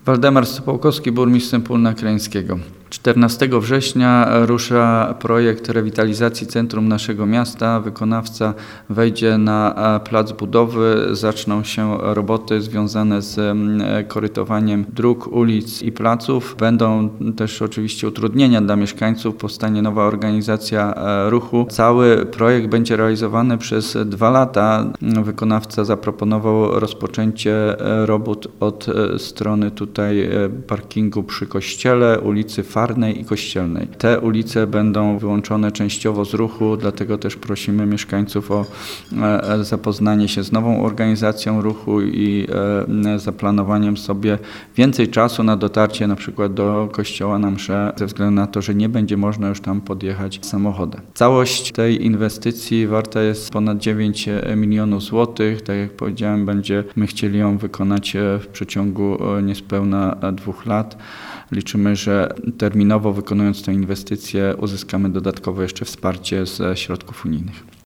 Waldemar Sopołkowski, burmistrz Sępólna Krajeńskiego. 14 września rusza projekt rewitalizacji centrum naszego miasta. Wykonawca wejdzie na plac budowy. Zaczną się roboty związane z korytowaniem dróg, ulic i placów. Będą też oczywiście utrudnienia dla mieszkańców. Powstanie nowa organizacja ruchu. Cały projekt będzie realizowany przez 2 lata. Wykonawca zaproponował rozpoczęcie robót od strony tutaj parkingu przy kościele, ulicy Farnej i Kościelnej. Te ulice będą wyłączone częściowo z ruchu, dlatego też prosimy mieszkańców o zapoznanie się z nową organizacją ruchu i zaplanowaniem sobie więcej czasu na dotarcie na przykład do kościoła na mszę, ze względu na to, że nie będzie można już tam podjechać samochodem. Całość tej inwestycji warta jest ponad 9 milionów złotych. Tak jak powiedziałem, będziemy chcieli ją wykonać w przeciągu niespełna 2 lat. Liczymy, że terminowo wykonując tę inwestycję uzyskamy dodatkowo jeszcze wsparcie ze środków unijnych.